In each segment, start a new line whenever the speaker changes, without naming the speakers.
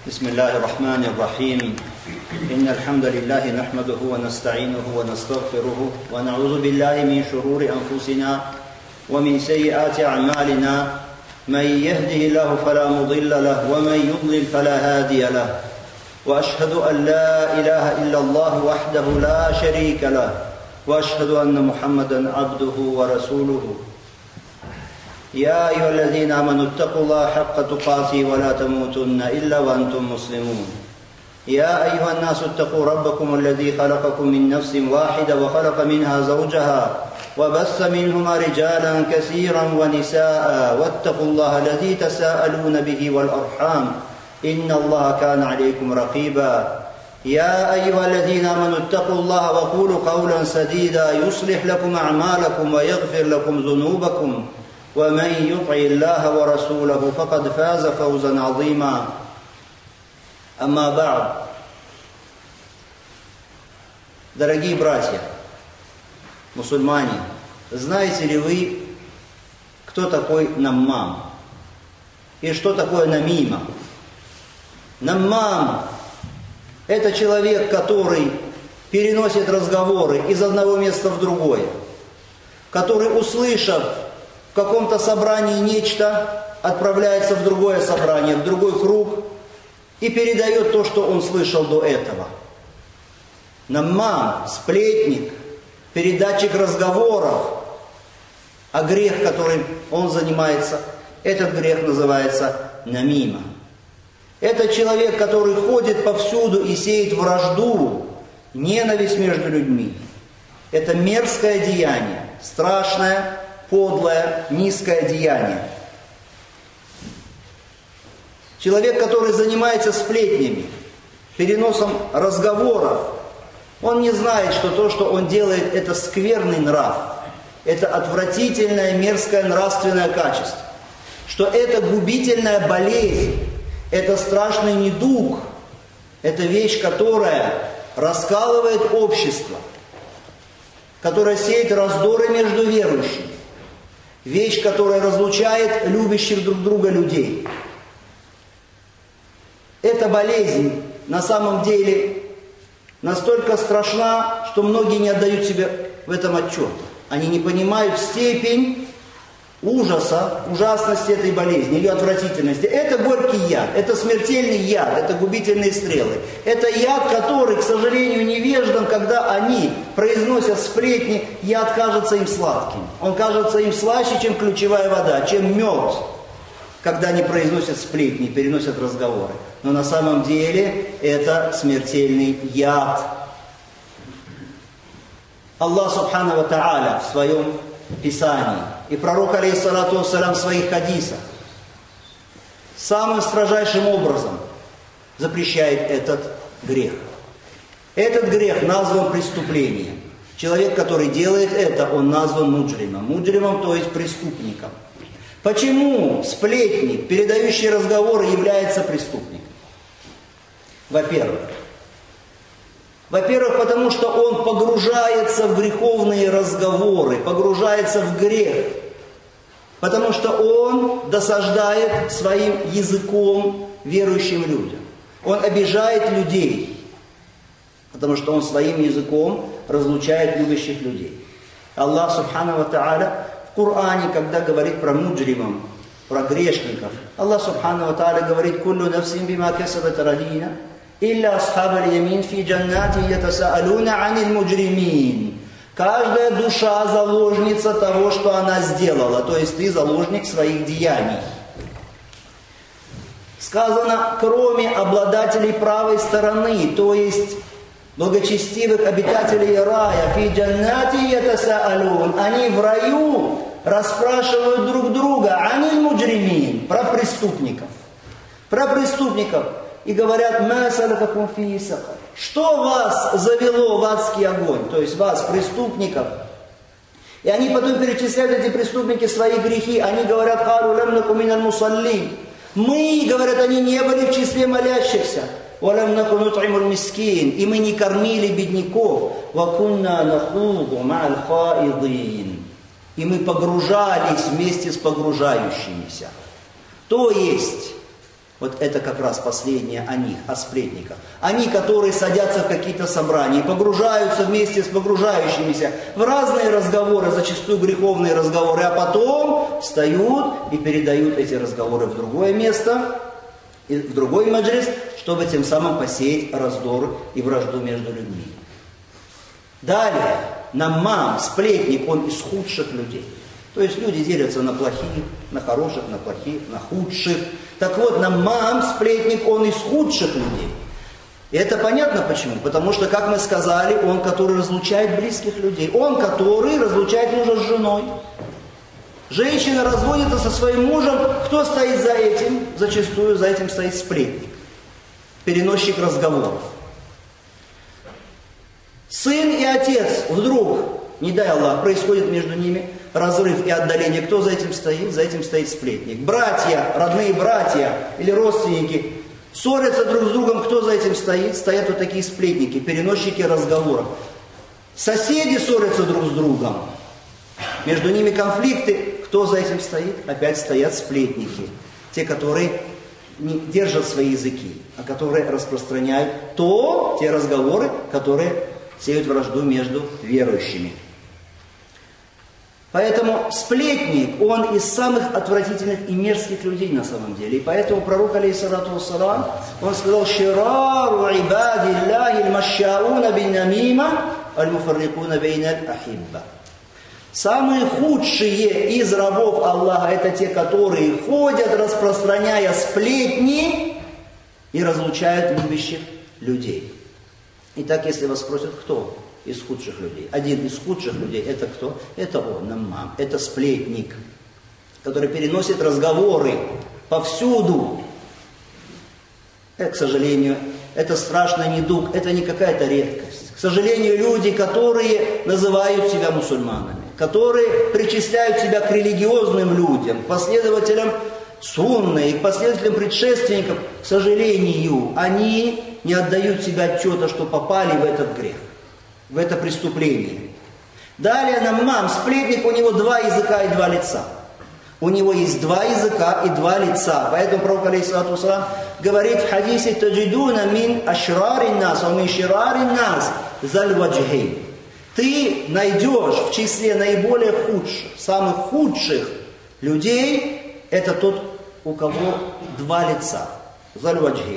بسم الله الرحمن الرحيم إن الحمد لله نحمده ونستعينه ونستغفره ونعوذ بالله من شرور أنفسنا ومن سيئات أعمالنا من يهده الله فلا مضل له ومن يضلل فلا هادي له وأشهد أن لا إله إلا الله وحده لا شريك له وأشهد أن محمدا عبده ورسوله يا أيها الذين آمنوا اتقوا الله حق تقاته ولا تموتن إلا وأنتم مسلمون يا أيها الناس اتقوا ربكم الذي خلقكم من نفس واحدة وخلق منها زوجها وبث منهما رجالا كثيرا ونساء واتقوا الله الذي تساءلون به والأرحام إن الله كان عليكم رقيبا يا أيها الذين آمنوا اتقوا الله وقولوا قولا سديدا يصلح لكم أعمالكم ويغفر لكم ذنوبكم ومن يطع الله ورسوله فقد فاز فوزا عظيما أما بعد. Дорогие братья, мусульмане, знаете ли вы, кто такой наммам? И что такое намима? Наммам – это человек, который переносит разговоры из одного места в другое, который, услышав в каком-то собрании нечто, отправляется в другое собрание, в другой круг и передает то, что он слышал до этого. Наммам, сплетник, передатчик разговоров, а грех, которым он занимается, этот грех называется намима. Это человек, который ходит повсюду и сеет вражду, ненависть между людьми. Это мерзкое деяние, страшное, подлое, низкое деяние. Человек, который занимается сплетнями, переносом разговоров, он не знает, что то, что он делает, это скверный нрав, это отвратительное, мерзкое нравственное качество, что это губительная болезнь, это страшный недуг, это вещь, которая раскалывает общество, которая сеет раздоры между верующими, вещь, которая разлучает любящих друг друга людей. Эта болезнь на самом деле настолько страшна, что многие не отдают себе в этом отчет. Они не понимают степень ужаса, ужасности этой болезни, ее отвратительности. Это горький яд, это смертельный яд, это губительные стрелы. Это яд, который, к сожалению, невеждам, когда они произносят сплетни, яд кажется им сладким. Он кажется им слаще, чем ключевая вода, чем мед, когда они произносят сплетни, переносят разговоры. Но на самом деле это смертельный яд. Аллах Субхану ва Тааля в своем Писании и пророк, алейхиссалату вассалям, в своих хадисах самым строжайшим образом запрещает этот грех. Этот грех назван преступлением. Человек, который делает это, он назван муджримом. Муджримом, то есть преступником. Почему сплетник, передающий разговоры, является преступником? Во-первых, потому что он погружается в греховные разговоры, погружается в грех, потому что он досаждает своим языком верующим людям. Он обижает людей, потому что он своим языком разлучает любящих людей. Аллах Субхану ва Тааля в Коране, когда говорит про муджримов, про грешников, Аллах Субхану ва Тааля говорит: «Куллу нафсин бима касабат радина». «Илля асхаб аль-ямин фи джаннати ятасаалуна аниль муджримин». Каждая душа заложница того, что она сделала, то есть ты заложник своих деяний. Сказано, кроме обладателей правой стороны, то есть благочестивых обитателей рая, фи джаннати ятасаалун, они в раю расспрашивают друг друга аниль муджримин, про преступников. Про преступников. И говорят: «Ма салакакум фи сакар». Что вас завело в адский огонь? То есть вас, преступников. И они потом перечисляют, эти преступники, свои грехи. Они говорят: «Хару лам наку миналь мусаллин». Мы, говорят, они не были в числе молящихся. «Валам наку нут'имуль мискин». И мы не кормили бедняков. «Ва кунна нахуду ма'аль хаидин». И мы погружались вместе с погружающимися. То есть Вот это как раз последнее о них, о сплетниках. Они, которые садятся в какие-то собрания, погружаются вместе с погружающимися в разные разговоры, зачастую греховные разговоры, а потом встают и передают эти разговоры в другое место, в другой маджлис, чтобы тем самым посеять раздор и вражду между людьми. Далее, наммам, сплетник, он из худших людей. То есть люди делятся на плохих, на хороших, на плохих, на худших. Так вот, наммам, сплетник, он из худших людей. И это понятно почему. Потому что, как мы сказали, он, который разлучает близких людей. Он, который разлучает мужа с женой. Женщина разводится со своим мужем. Кто стоит за этим? Зачастую за этим стоит сплетник. Переносчик разговоров. Сын и отец вдруг, не дай Аллах, происходит между ними разрыв и отдаление. Кто за этим стоит? За этим стоит сплетник. Братья, родные братья или родственники ссорятся друг с другом. Кто за этим стоит? Стоят вот такие сплетники, переносчики разговоров. Соседи ссорятся друг с другом. Между ними конфликты. Кто за этим стоит? Опять стоят сплетники. Те, которые не держат свои языки, а которые распространяют те разговоры, которые сеют вражду между верующими. Поэтому сплетник, он из самых отвратительных и мерзких людей на самом деле. И поэтому пророк, алейхиссалату вассалам, он сказал: «Ширару ибадиллахи аль-машшауна бин-намима аль-муфаррикуна бейна аль-ахибба». Самые худшие из рабов Аллаха — это те, которые ходят, распространяя сплетни и разлучают любящих людей. Итак, если вас спросят, кто из худших людей? Один из худших людей — это кто? Это он, наммам, это сплетник, который переносит разговоры повсюду. К сожалению, это страшный недуг, это не какая-то редкость. К сожалению, люди, которые называют себя мусульманами, которые причисляют себя к религиозным людям, к последователям сунны и к последователям предшественников, к сожалению, они не отдают себе отчета, что попали в этот грех, в это преступление. Далее наммам, сплетник, у него два языка и два лица. У него есть два языка и два лица. Поэтому пророк, алейхиссалату вассалам, говорит в хадисе: «Таджидуна мин ашрарин нас, а мин ширарин нас заль ваджхейн». Ты найдешь в числе наиболее худших, самых худших людей, это тот, у кого два лица. Заль ваджхейн.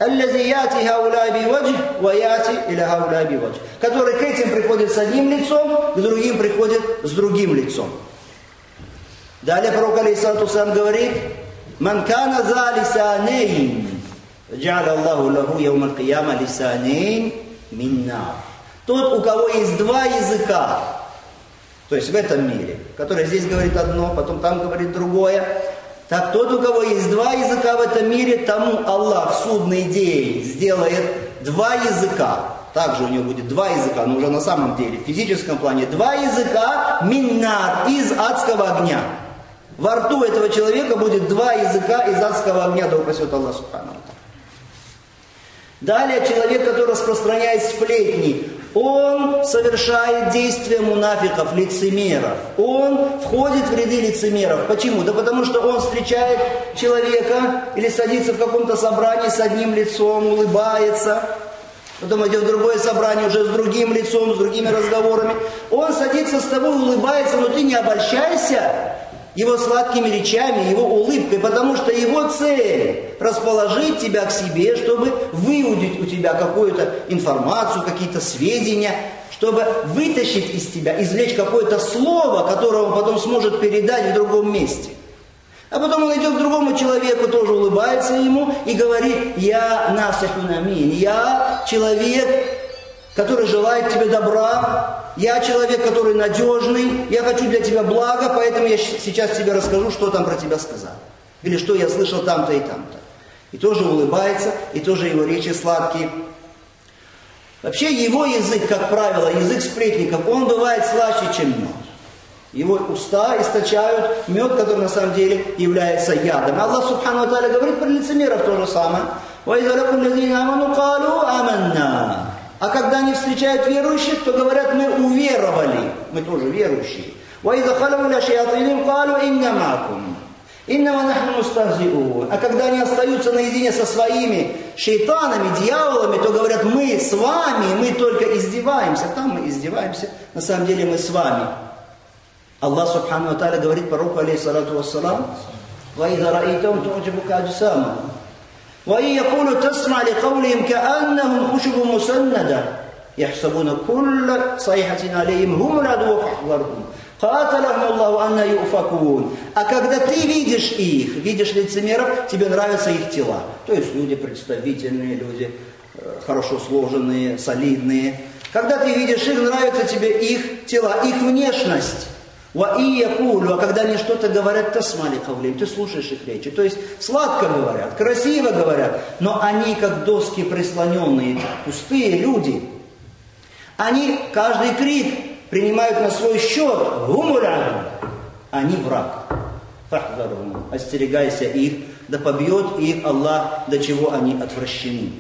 Который к этим приходит с одним лицом, к другим приходит с другим лицом. Далее пророк, алейхиссалату вассалам, говорит: «Ман кана за лисанейн, джа'аля Аллаху лаху яум аль-кияма лисанейн мин нар». Тот, у кого есть два языка, то есть в этом мире, который здесь говорит одно, потом там говорит другое, так тот, у кого есть два языка в этом мире, тому Аллах в судный день сделает два языка. Также у него будет два языка, но уже на самом деле, в физическом плане, два языка миннар, из адского огня. Во рту этого человека будет два языка из адского огня, да упасет Аллах субхану. Далее человек, который распространяет сплетни, он совершает действия мунафиков, лицемеров. Он входит в ряды лицемеров. Почему? Да потому что он встречает человека или садится в каком-то собрании с одним лицом, улыбается. Потом идет в другое собрание уже с другим лицом, с другими разговорами. Он садится с тобой, улыбается, но ты не обольщайся его сладкими речами, его улыбкой, потому что его цель – расположить тебя к себе, чтобы выудить у тебя какую-то информацию, какие-то сведения, чтобы вытащить из тебя, извлечь какое-то слово, которое он потом сможет передать в другом месте. А потом он идет к другому человеку, тоже улыбается ему и говорит: «Я насихун амин, я человек, который желает тебе добра, я человек, который надежный, я хочу для тебя блага, поэтому я сейчас тебе расскажу, что там про тебя сказали. Или что я слышал там-то и там-то». И тоже улыбается, и тоже его речи сладкие. Вообще его язык, как правило, язык сплетников, он бывает слаще, чем мед. Его уста источают мед, который на самом деле является ядом. Аллах субхану ва тааля говорит про лицемеров то же самое. А когда они встречают верующих, то говорят: мы уверовали, мы тоже верующие. Иннама нахну мустахзиун. А когда они остаются наедине со своими шейтанами, дьяволами, то говорят, мы с вами, мы только издеваемся. Там мы издеваемся, на самом деле мы с вами. Аллах субхану ва тааля говорит пророку алейхиссалату вассалам: وَإِذَا رَأَيْتَهُمْ تُعْجِبُكَ أَجْسَامُهُمْ وَإِنْ يَقُولُوا تَسْمَعْ لِقَوْلِهِمْ كَأَنَّهُمْ خُشُبٌ مُسَنَّدَةٌ يَحْسَبُونَ كُلَّ صَيْحَةٍ عَلَيْهِمْ هُمُ الْعَدُوُّ فَاحْذَرْهُمْ قَاتَلَهُمُ اللَّهُ أَنَّ يُؤْفَكُونَ. А когда ты видишь их, видишь лицемеров, тебе нравятся их тела. То есть люди представительные, люди хорошо сложенные, солидные. Когда ты видишь их, нравятся тебе их тела, их внешность. А когда они что-то говорят, тасмали кавлим, ты слушаешь их речи. То есть сладко говорят, красиво говорят, но они как доски прислоненные, пустые люди. Они каждый крик принимают на свой счет. Гумурядум. Они враг. Фахдарум. Остерегайся их, да побьет их Аллах, до чего они отвращены.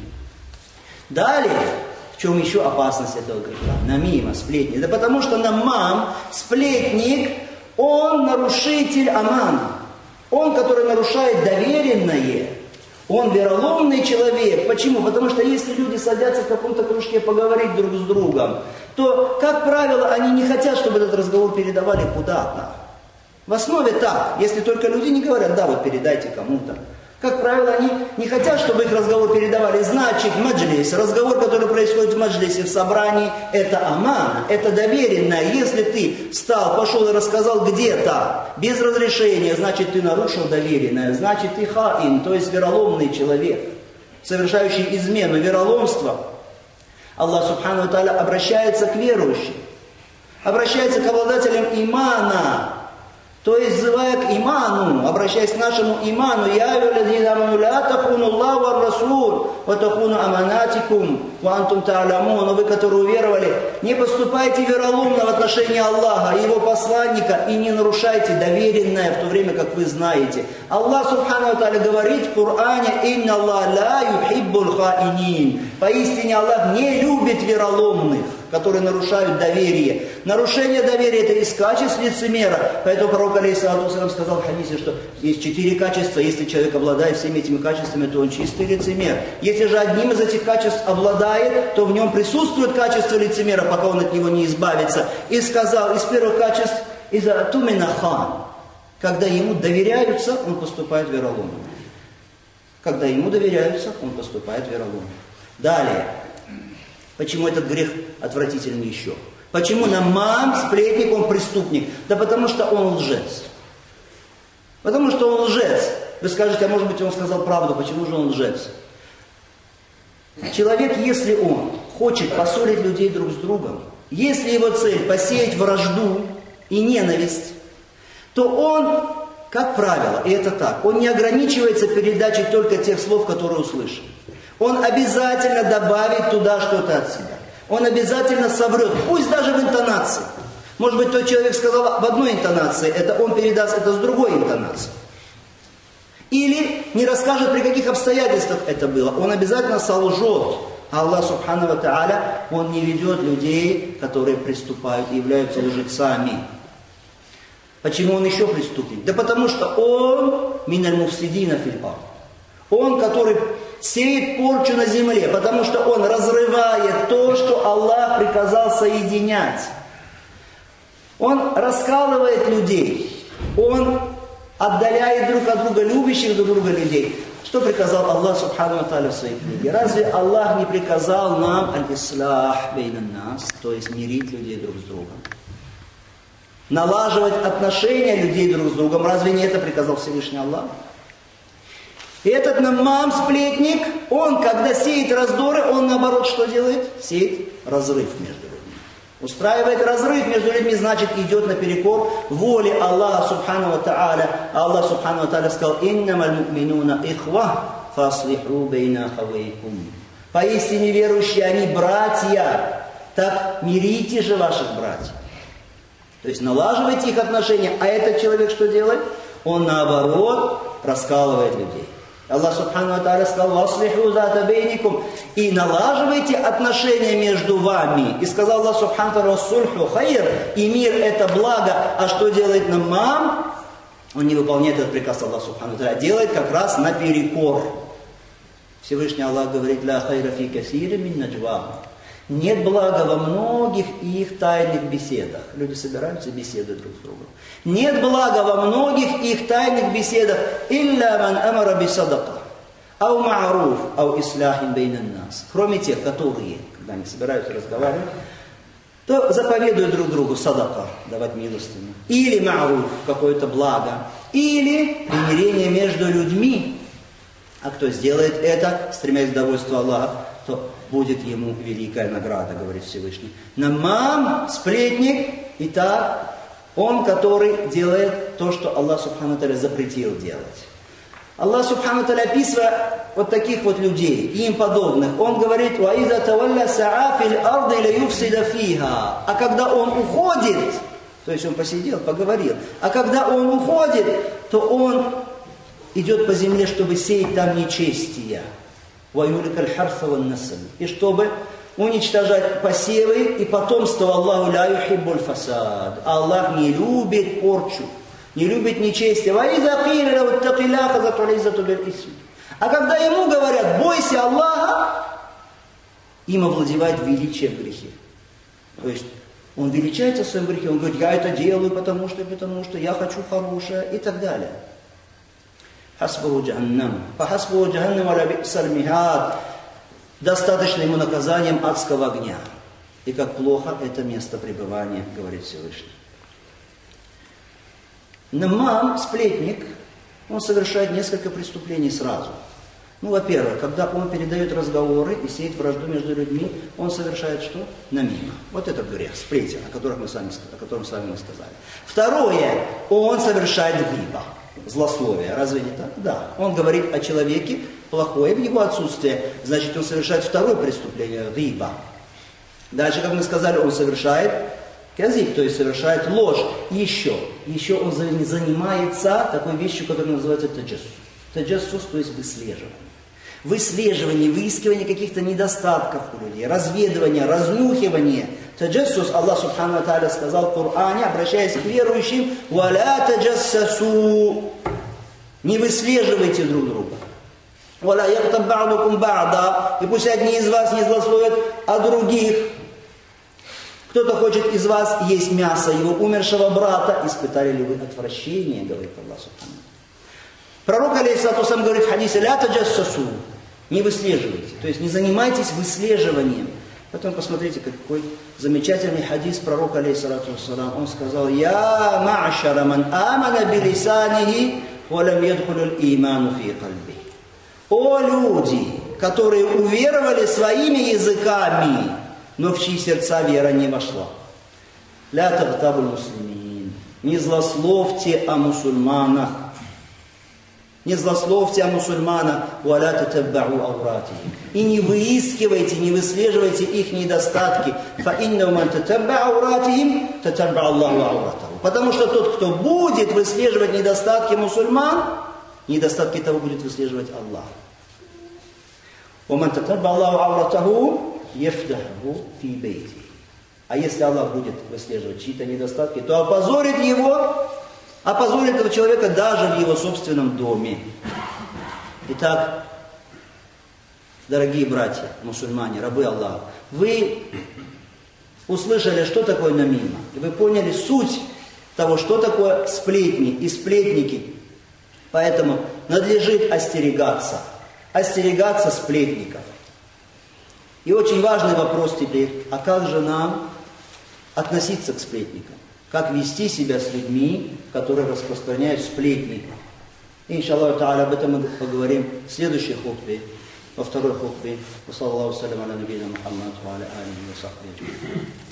Далее. В чем еще опасность этого греха? Намима, сплетни. Да потому что намам, сплетник, он нарушитель амана. Он, который нарушает доверенное. Он вероломный человек. Почему? Потому что если люди садятся в каком-то кружке поговорить друг с другом, то, как правило, они не хотят, чтобы этот разговор передавали куда-то. В основе так. Если только люди не говорят, да, вот передайте кому-то. Как правило, они не хотят, чтобы их разговор передавали. Значит, маджлис, разговор, который происходит в маджлисе, в собрании, это амана, это доверенное. Если ты встал, пошел и рассказал где-то без разрешения, значит, ты нарушил доверенное. Значит, ты хаин, то есть вероломный человек, совершающий измену, вероломство. Аллах субхану ва тааля обращается к верующим, обращается к обладателям имана. То есть, взывая к иману, обращаясь к нашему иману, «Я аyyuhalladhina аману ла тахуну Аллаха ва ар-расуль, ва тахуну аманатикум, ва антум та'ламун». Но вы, которые уверовали, не поступайте вероломно в отношении Аллаха и Его посланника, и не нарушайте доверенное в то время, как вы знаете. Аллах субхану ва тааля говорит в Коране: «Инна Аллах ла юхиббуль хаинин». Поистине Аллах не любит вероломных, которые нарушают доверие. Нарушение доверия – это из качеств лицемера. Поэтому пророк алейхиссалату вассалям сказал в хадисе, что есть 4 качества. Если человек обладает всеми этими качествами, то он чистый лицемер. Если же одним из этих качеств обладает, то в нем присутствует качество лицемера, пока он от него не избавится. И сказал, из первых качеств, «Иза тумина хан». Когда ему доверяются, он поступает вероломно. Когда ему доверяются, он поступает вероломно. Далее. Почему этот грех отвратительный еще? Почему намам, сплетник, он преступник? Да потому что он лжец. Потому что он лжец. Вы скажете, а может быть он сказал правду, почему же он лжец? Человек, если он хочет поссорить людей друг с другом, если его цель посеять вражду и ненависть, то он, как правило, и это так, он не ограничивается передачей только тех слов, которые услышал. Он обязательно добавит туда что-то от себя. Он обязательно соврет, пусть даже в интонации. Может быть, тот человек сказал в одной интонации, это он передаст это с другой интонацией. Или не расскажет, при каких обстоятельствах это было. Он обязательно солжет. А Аллах субхану ва тааля, он не ведет людей, которые приступают и являются лжецами. Почему он еще преступник? Да потому что он миналь муфсидина фил ард. Он, который сеет порчу на земле, потому что он разрывает то, что Аллах приказал соединять. Он раскалывает людей. Он отдаляет друг от друга любящих друг друга людей. Что приказал Аллах субхану ва тааля в своей книге? Разве Аллах не приказал нам аль-ислах бейнан нас, то есть мирить людей друг с другом? Налаживать отношения людей друг с другом. Разве не это приказал Всевышний Аллах? И этот намам, сплетник, он, когда сеет раздоры, он наоборот что делает? Сеет разрыв между людьми. Устраивает разрыв между людьми, значит идет наперекор воле Аллаха субхану ва тааля. Аллах субхану ва тааля сказал: «Иннамаль му'минуна ихва фаслиху бейна ахавейкум». Поистине верующие, они братья, так мирите же ваших братьев. То есть налаживайте их отношения, а этот человек что делает? Он наоборот раскалывает людей. Аллах субхану ва тааля сказал: «Васлиху зата бейникум», и налаживайте отношения между вами. И сказал Аллах субхану ва тааля: «Сульху хайр», и мир это благо. А что делает намам? Он не выполняет этот приказ Аллаха Субхану ва Тааля, делает как раз наперекор. Всевышний Аллах говорит: «Ла хайра фи касири мин наджвахум». Нет блага во многих их тайных беседах. Люди собираются и беседуют друг с другом. Нет блага во многих их тайных беседах. «Илля ман амара би садака, ау ма'руф, ау исляхин бейнан нас». Кроме тех, которые, когда они собираются разговаривать, то заповедуют друг другу садака, давать милостыню. Или ма'руф, какое-то благо. Или примирение между людьми. А кто сделает это, стремясь к довольству Аллаха, то будет ему великая награда, говорит Всевышний. Намам, сплетник, итак, он, который делает то, что Аллах Субхану ва Тааля запретил делать. Аллах Субхану ва Тааля, описывая вот таких вот людей и им подобных, он говорит: «Ваиза тавалля саа фил арды ля юфсида фиха». А когда он уходит, то есть он посидел, поговорил, а когда он уходит, то он идет по земле, чтобы сеять там нечестие. И чтобы уничтожать посевы и потомство. Аллаху ля юхиббуль фасад. Аллах не любит порчу, не любит нечестие. А когда ему говорят: бойся Аллаха, им овладевает величие в грехе. То есть он величается в своем грехе, он говорит: я это делаю, потому что я хочу хорошее и так далее. Хасбуху джаханнам. Фахасбуху джаханнам ва ла би'саль михад. Достаточно ему наказанием адского огня. И как плохо это место пребывания, говорит Всевышний. Намам, сплетник, он совершает несколько преступлений сразу. Ну, во-первых, когда он передает разговоры и сеет вражду между людьми, он совершает что? Намима. Вот это грех, сплетен, о котором мы с вами сказали. Второе, он совершает гиба. Злословие. Разве не так? Да. Он говорит о человеке плохое в его отсутствие. Значит, он совершает второе преступление, риба. Дальше, как мы сказали, он совершает казиб, то есть совершает ложь. Еще он занимается такой вещью, которая называется таджассус. Таджассус, то есть выслеживание. Выслеживание, выискивание каких-то недостатков у людей, разведывание, разнюхивание. Таджассус, Аллах Субхану ва Тааля сказал в Коране, обращаясь к верующим: «Валя таджассасу». Не выслеживайте друг друга. «Валя яхтаб ба'дукум ба'да». И пусть одни из вас не злословят о других. Кто-то хочет из вас есть мясо его умершего брата. Испытали ли вы отвращение, говорит Аллах Субхану. Пророк, алейхиссалату вассалям, говорит в хадисе: «Ля таджассасу». Не выслеживайте. То есть не занимайтесь выслеживанием. Потом посмотрите, какой замечательный хадис пророка, алейхиссалату вассалям. Он сказал: «Я ма'шара ман амана билисанихи ва лам ядхулул иману фи кальби». О люди, которые уверовали своими языками, но в чьи сердца вера не вошла. «Ля тагтабуль муслимин». Не злословьте о мусульманах. Не злословьте о мусульманах. «Валя татабба'у ауратихим». И не выискивайте, не выслеживайте их недостатки. «Фаиннау ман татабба'у ауратихим, татабба'у Аллаху ауратаху». Потому что тот, кто будет выслеживать недостатки мусульман, недостатки того будет выслеживать Аллах. «Ваман татабба'у Аллаху ауратаху, яфдаху фи бейти». А если Аллах будет выслеживать чьи-то недостатки, то опозорит этого человека даже в его собственном доме. Итак, дорогие братья, мусульмане, рабы Аллаха, вы услышали, что такое намима, и вы поняли суть того, что такое сплетни и сплетники. Поэтому надлежит остерегаться сплетников. И очень важный вопрос теперь: а как же нам относиться к сплетникам? Как вести себя с людьми, которые распространяют сплетни? Иншаллаху та'аля, об этом мы поговорим в следующей хутбе, во второй хутбе. Саллаллаху салям аля набийна Мухаммад ва аля алихи ва сахбихи.